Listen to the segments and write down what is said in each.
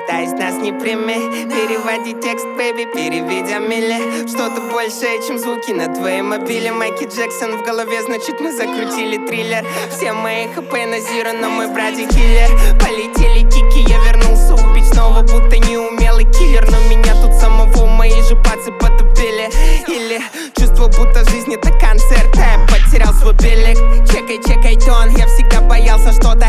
пытаясь нас не прими. Переводи текст, бэйби, переведя мили. Что-то большее, чем звуки на твоей мобиле. Майкл Джексон в голове, значит мы закрутили триллер. Все мои хп на зиро, но мой братик киллер. Полетели кики, я вернулся убить снова, будто неумелый киллер. Но меня тут самого мои же пацы потупили. Или чувство, будто жизнь это концерт, а я потерял свой билет. Чекай тон, я всегда боялся что-то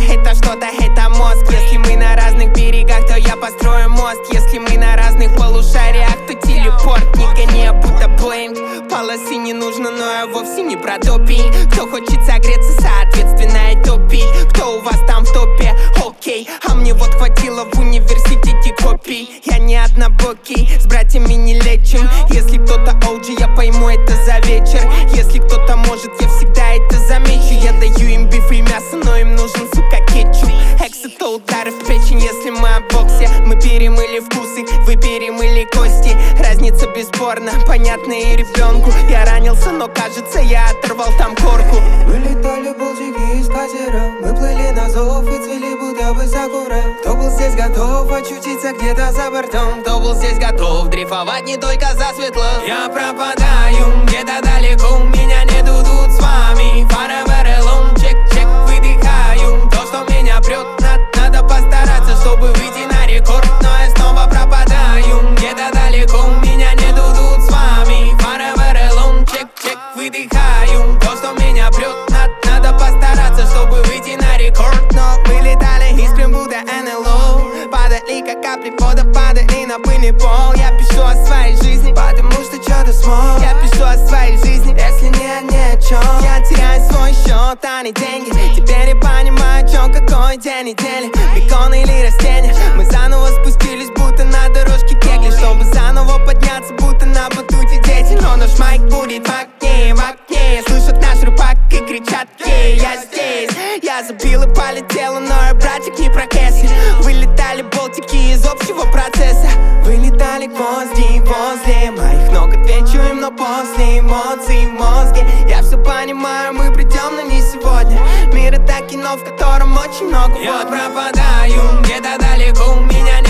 это мозг. Если мы на разных берегах, то я построю мост. Если мы на разных полушариях, то телепорт. Не гони, а будто блейм. Полосы не нужно, но я вовсе не про допинг. Кто хочет согреться, соответственно и топить. Кто у вас там в топе? Окей, а мне вот хватило в университете копий. Я не однобокий, с братьями не лечим. Если кто-то OG, я пойму это за вечер. Если кто-то может, я всегда это замечу. Я даю им биф и мясо, но им нужен, сука, кетчуп. Экс — это удары в печень, если мы о боксе. Мы перемыли вкусы, вы перемыли кости. Разница бесспорна, понятна и ребенку. Я ранился, но кажется, я оторвал там корку. Мы летали болтики из катера, мы плыли на зов и цвели будто бы сакура. Кто был здесь готов очутиться где-то за бортом? Кто был здесь готов дрейфовать не только за светло? Я пропадаю где-то далеко, меня нету тут с вами. Forever alone, чек, выдыхаю. То, что меня прет, надо постараться, чтобы выйти на рекорд. Но я снова пропадаю где-то далеко, меня нету тут с вами. Forever alone, чек, выдыхаю. То, что меня прет, надо постараться, чтобы выйти на рекорд. Но мы летали искрим, будто НЛО. Падали, как капли пота, падали на пыльный пол. Я пишу о своей жизни, потому что что-то смог. я пишу о своей жизни, Если ни о чем. я теряю свой счет, а не деньги. Теперь я понимаю, о чем какой день недели. Бекон или растения. Мы заново спустились, будто на дорожке кегли, чтобы заново подняться, будто на батуте дети. Но наш майк будет в окне. Слышат наш рупак и кричат: ей, я здесь. Я забил и полетела, но я, братик, не про Кэсси. Вылетали болтики из общего процесса. Вылетали гвозди возле моих ног. Отвечу им, но после эмоций в мозге. Я все понимаю, мы придем, но не сегодня. Мир — это кино, в котором очень много Я водных. пропадаю где-то далеко, меня